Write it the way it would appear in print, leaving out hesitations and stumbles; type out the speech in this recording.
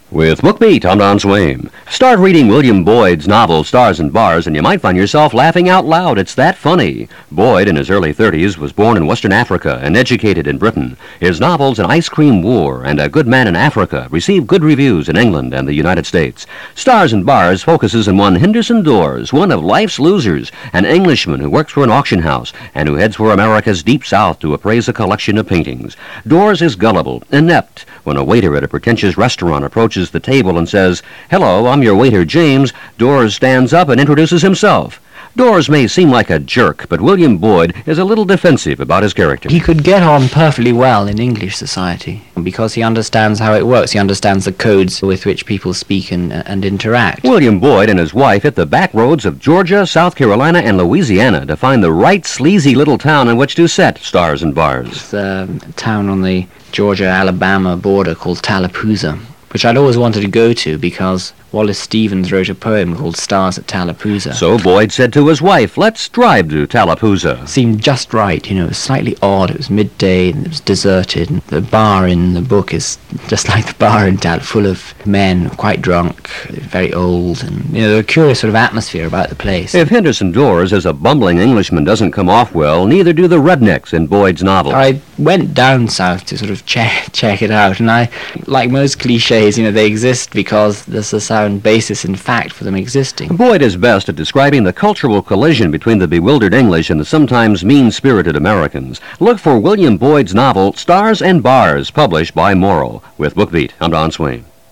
With BookBeat, I'm Don Swaim. Start reading William Boyd's novel Stars and Bars, and you might find yourself laughing out loud. It's that funny. Boyd, in his early 30s, was born in Western Africa and educated in Britain. His novels An Ice Cream War and A Good Man in Africa received good reviews in England and the United States. Stars and Bars focuses on one Henderson Dawes, one of life's losers, an Englishman who works for an auction house and who heads for America's deep south to appraise a collection of paintings. Dawes is gullible, inept. When a waiter at a pretentious restaurant approaches the table and says, "Hello, I'm your waiter, James," Dawes stands up and introduces himself. Dawes may seem like a jerk, but William Boyd is a little defensive about his character. He could get on perfectly well in English society because he understands how it works. He understands the codes with which people speak and interact. William Boyd and his wife hit the back roads of Georgia, South Carolina, and Louisiana to find the right sleazy little town in which to set Stars and Bars. It's a town on the Georgia-Alabama border called Tallapoosa, which I'd always wanted to go to because Wallace Stevens wrote a poem called Stars at Tallapoosa. So Boyd said to his wife, "Let's drive to Tallapoosa." It seemed just right, it was slightly odd. It was midday and it was deserted. And the bar in the book is just like the bar in Tal, full of men, quite drunk, very old, and a curious sort of atmosphere about the place. If Henderson Dawes as a bumbling Englishman doesn't come off well, neither do the rednecks in Boyd's novel. I went down south to sort of check it out, and I, like most cliches, they exist because there's a sound basis in fact for them existing. Boyd is best at describing the cultural collision between the bewildered English and the sometimes mean-spirited Americans. Look for William Boyd's novel Stars and Bars, published by Morrow. With BookBeat, I'm Don Swaim.